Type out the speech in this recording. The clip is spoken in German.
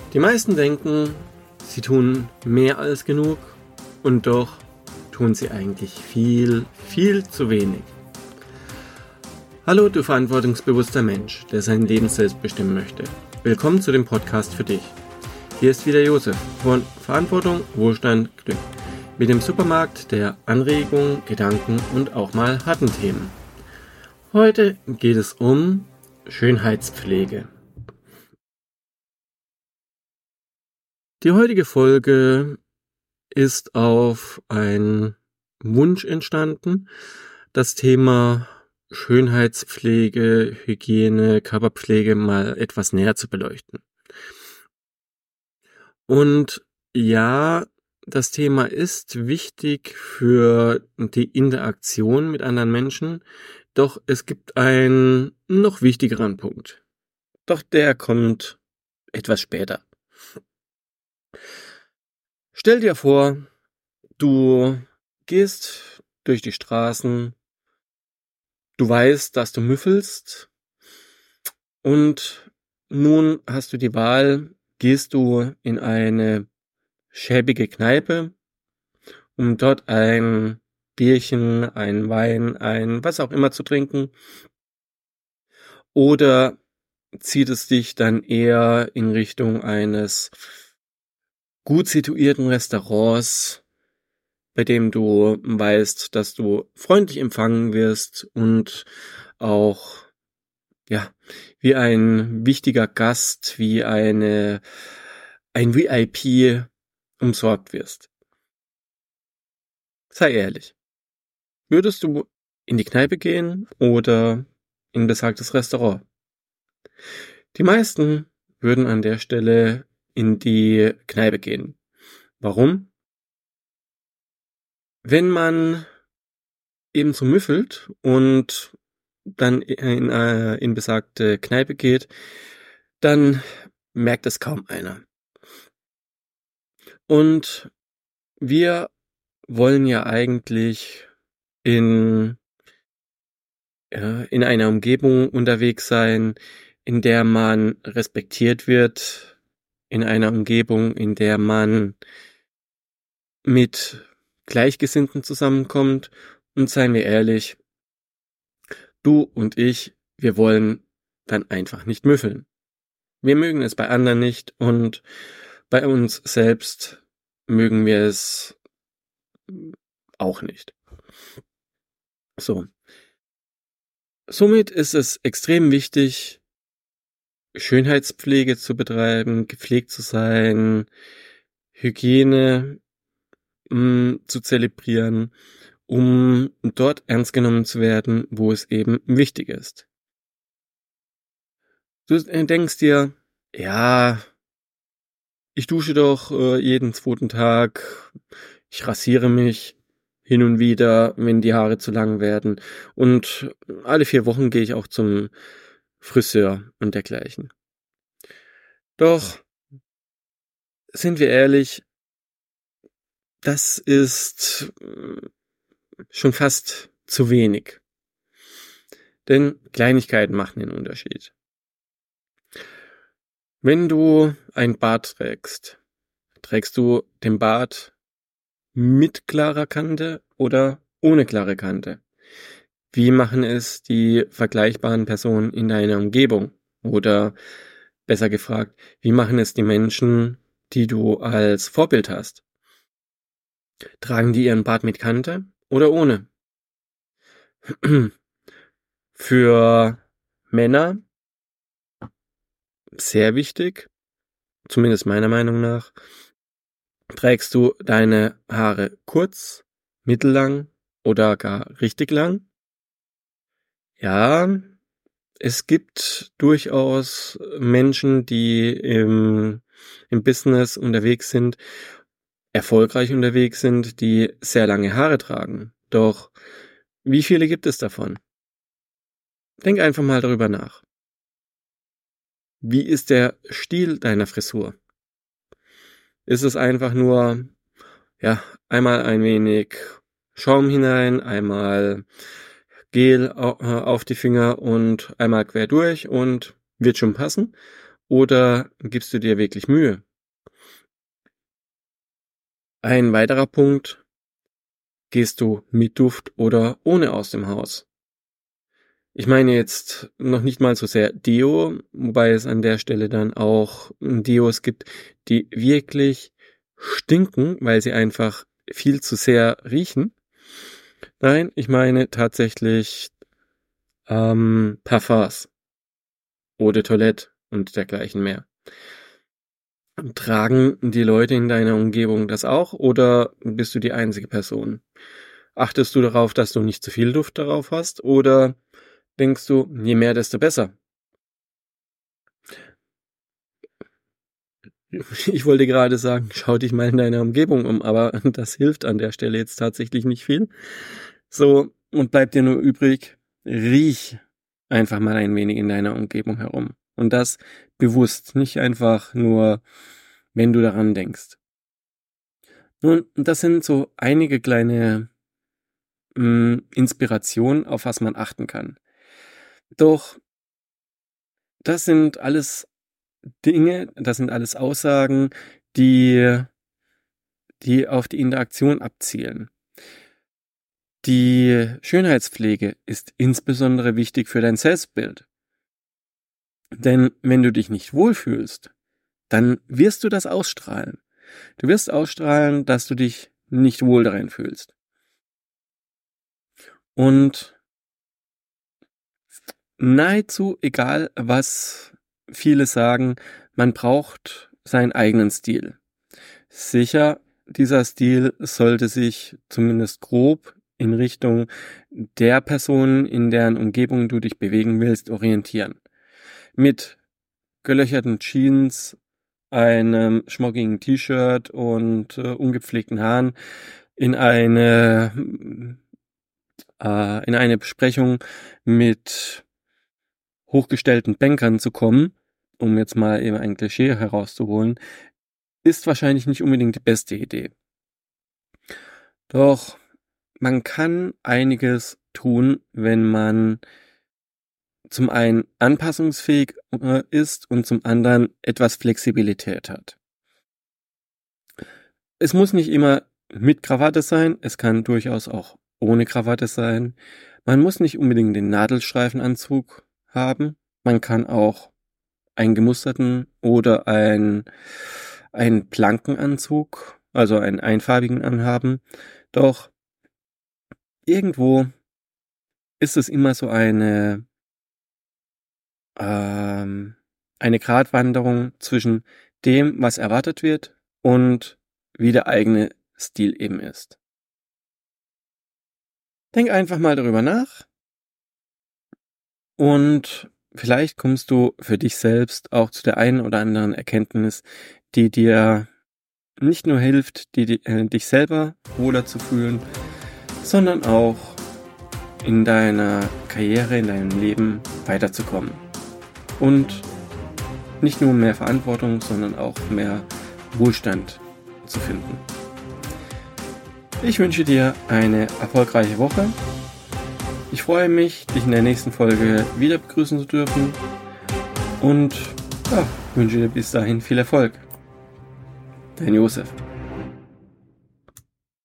Die meisten denken, sie tun mehr als genug und doch tun sie eigentlich viel, viel zu wenig. Hallo, du verantwortungsbewusster Mensch, der sein Leben selbst bestimmen möchte. Willkommen zu dem Podcast für dich. Hier ist wieder Josef von Verantwortung, Wohlstand, Glück. Mit dem Supermarkt der Anregungen, Gedanken und auch mal harten Themen. Heute geht es um Schönheitspflege. Die heutige Folge ist auf einen Wunsch entstanden, das Thema Schönheitspflege, Hygiene, Körperpflege mal etwas näher zu beleuchten. Und ja, das Thema ist wichtig für die Interaktion mit anderen Menschen, doch es gibt einen noch wichtigeren Punkt. Doch der kommt etwas später. Stell dir vor, du gehst durch die Straßen, du weißt, dass du müffelst und nun hast du die Wahl, gehst du in eine schäbige Kneipe, um dort ein Bierchen, ein Wein, ein was auch immer zu trinken, oder zieht es dich dann eher in Richtung eines gut situierten Restaurants, bei dem du weißt, dass du freundlich empfangen wirst und auch, ja, wie ein wichtiger Gast, wie ein VIP umsorgt wirst. Sei ehrlich. Würdest du in die Kneipe gehen oder in besagtes Restaurant? Die meisten würden an der Stelle in die Kneipe gehen. Warum? Wenn man eben so müffelt und dann in besagte Kneipe geht, dann merkt es kaum einer. Und wir wollen ja eigentlich in einer Umgebung unterwegs sein, in der man respektiert wird, in einer Umgebung, in der man mit Gleichgesinnten zusammenkommt. Und seien wir ehrlich, du und ich, wir wollen dann einfach nicht müffeln. Wir mögen es bei anderen nicht und bei uns selbst mögen wir es auch nicht. Somit ist es extrem wichtig, Schönheitspflege zu betreiben, gepflegt zu sein, Hygiene zu zelebrieren, um dort ernst genommen zu werden, wo es eben wichtig ist. Du denkst dir, ja, ich dusche doch jeden zweiten Tag, ich rasiere mich hin und wieder, wenn die Haare zu lang werden, und alle 4 Wochen gehe ich auch zum Friseur und dergleichen. Doch, sind wir ehrlich, das ist schon fast zu wenig. Denn Kleinigkeiten machen den Unterschied. Wenn du ein Bart trägst du den Bart mit klarer Kante oder ohne klare Kante? Wie machen es die vergleichbaren Personen in deiner Umgebung? Oder besser gefragt, wie machen es die Menschen, die du als Vorbild hast? Tragen die ihren Bart mit Kante oder ohne? Für Männer sehr wichtig, zumindest meiner Meinung nach, trägst du deine Haare kurz, mittellang oder gar richtig lang? Ja, es gibt durchaus Menschen, die im Business unterwegs sind, erfolgreich unterwegs sind, die sehr lange Haare tragen. Doch wie viele gibt es davon? Denk einfach mal darüber nach. Wie ist der Stil deiner Frisur? Ist es einfach nur, ja, einmal ein wenig Schaum hinein, einmal Gel auf die Finger und einmal quer durch und wird schon passen? oder gibst du dir wirklich Mühe? Ein weiterer Punkt: Gehst du mit Duft oder ohne aus dem Haus? Ich meine jetzt noch nicht mal so sehr Deo, wobei es an der Stelle dann auch Deos gibt, die wirklich stinken, weil sie einfach viel zu sehr riechen. Nein, ich meine tatsächlich Parfums, Eau de Toilette und dergleichen mehr. Tragen die Leute in deiner Umgebung das auch oder bist du die einzige Person? Achtest du darauf, dass du nicht zu viel Duft darauf hast oder denkst du, je mehr, desto besser? Ich wollte gerade sagen, schau dich mal in deiner Umgebung um, aber das hilft an der Stelle jetzt tatsächlich nicht viel. So, und bleibt dir nur übrig, riech einfach mal ein wenig in deiner Umgebung herum. Und das bewusst, nicht einfach nur, wenn du daran denkst. Nun, das sind so einige kleine Inspirationen, auf was man achten kann. Doch das sind alles Dinge, das sind alles Aussagen, die auf die Interaktion abzielen. Die Schönheitspflege ist insbesondere wichtig für dein Selbstbild. Denn wenn du dich nicht wohlfühlst, dann wirst du das ausstrahlen. Du wirst ausstrahlen, dass du dich nicht wohl darin fühlst. Und nahezu egal, was viele sagen, man braucht seinen eigenen Stil. Sicher, dieser Stil sollte sich zumindest grob in Richtung der Person, in deren Umgebung du dich bewegen willst, orientieren. Mit gelöcherten Jeans, einem schmockigen T-Shirt und ungepflegten Haaren in eine Besprechung mit hochgestellten Bankern zu kommen, um jetzt mal eben ein Klischee herauszuholen, ist wahrscheinlich nicht unbedingt die beste Idee. Doch man kann einiges tun, wenn man zum einen anpassungsfähig ist und zum anderen etwas Flexibilität hat. Es muss nicht immer mit Krawatte sein, es kann durchaus auch ohne Krawatte sein. Man muss nicht unbedingt den Nadelstreifenanzug haben. Man kann auch einen gemusterten oder einen Plankenanzug, also einen einfarbigen anhaben. Doch irgendwo ist es immer so eine Gratwanderung zwischen dem, was erwartet wird und wie der eigene Stil eben ist. Denk einfach mal darüber nach und vielleicht kommst du für dich selbst auch zu der einen oder anderen Erkenntnis, die dir nicht nur hilft, dich selber wohler zu fühlen, sondern auch in deiner Karriere, in deinem Leben weiterzukommen. Und nicht nur mehr Verantwortung, sondern auch mehr Wohlstand zu finden. Ich wünsche dir eine erfolgreiche Woche. Ich freue mich, dich in der nächsten Folge wieder begrüßen zu dürfen und wünsche dir bis dahin viel Erfolg. Dein Josef.